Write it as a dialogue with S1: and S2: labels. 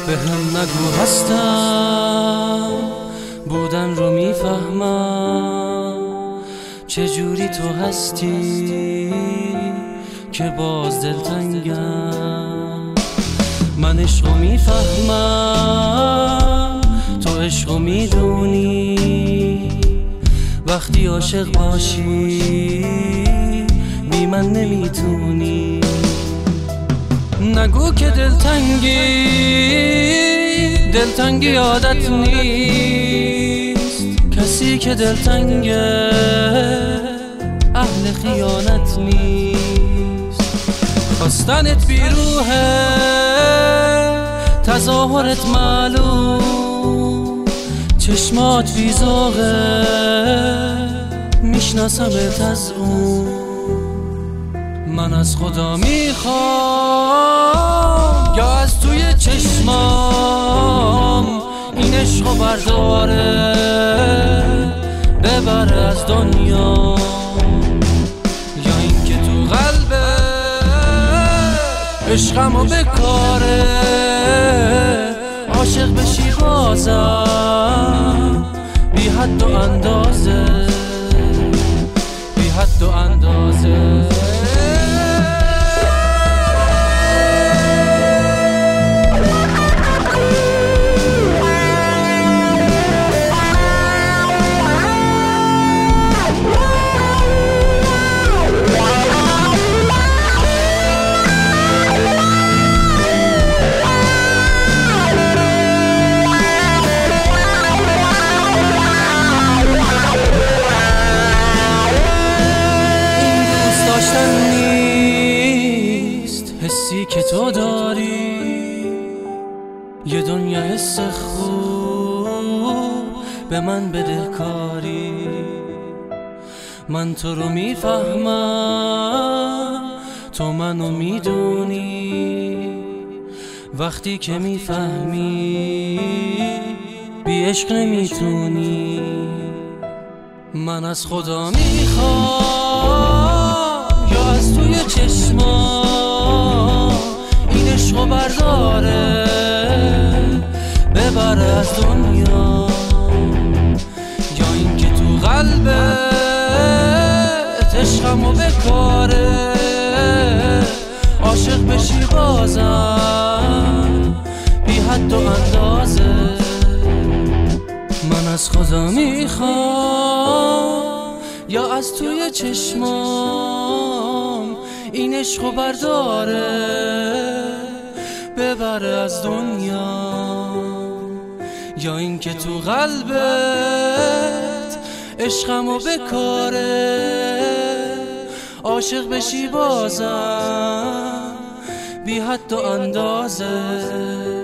S1: به هم نگو هستم بودن رو میفهمم، چجوری تو هستی که باز دلتنگم. من عشقو میفهمم تو عشقو میدونی، وقتی عاشق باشی بی من نمیتونی. نگو که دلتنگی عادت نیست، کسی که دلتنگه اهل خیانت نیست. خواستنت بیروحه تظاهرت معلوم، چشمات بیزاغه میشناسمت از اون. من از خدا میخوام یا از توی چشمام این عشقو برداره ببره از دنیا، یا اینکه تو قلبه عشقمو بکاره عاشق بشی بازم بی حد و اندازه، بی حد و اندازه. حسی که تو داری یه دنیا حس خوب به من بدهکاری. من تو رو میفهمم تو منو میدونی، وقتی که میفهمی بی عشق نمیتونی. من از خدا میخوام یا از توی چشمام این عشقو برداره ببره از دنیا، یا اینکه تو قلبت عشقمو بکاره عاشق بشی بازم بی حد و اندازه. من از خدا میخوام یا از توی چشمام این عشقو برداره ببره از دنیا، یا اینکه تو قلبت عشقمو بکاره عاشق بشی بازم بی حد و اندازه.